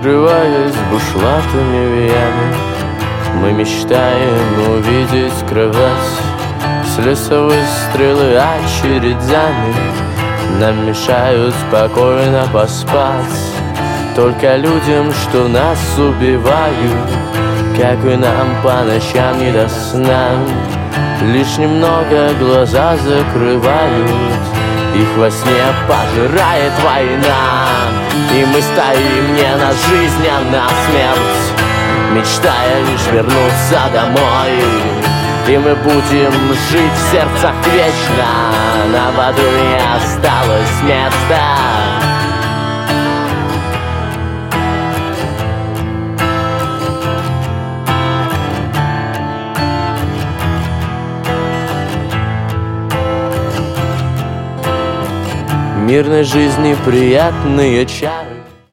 Укрываясь бушлатами в яме, мы мечтаем увидеть кровать. С леса выстрелы очередями нам мешают спокойно поспать. Только людям, что нас убивают, как и нам по ночам не до сна, лишь немного глаза закрывают, их во сне пожирает война. И мы стоим не на жизнь, а на смерть, мечтая лишь вернуться домой. И мы будем жить в сердцах вечно, нам в аду не осталось места. Мирной жизни приятные чары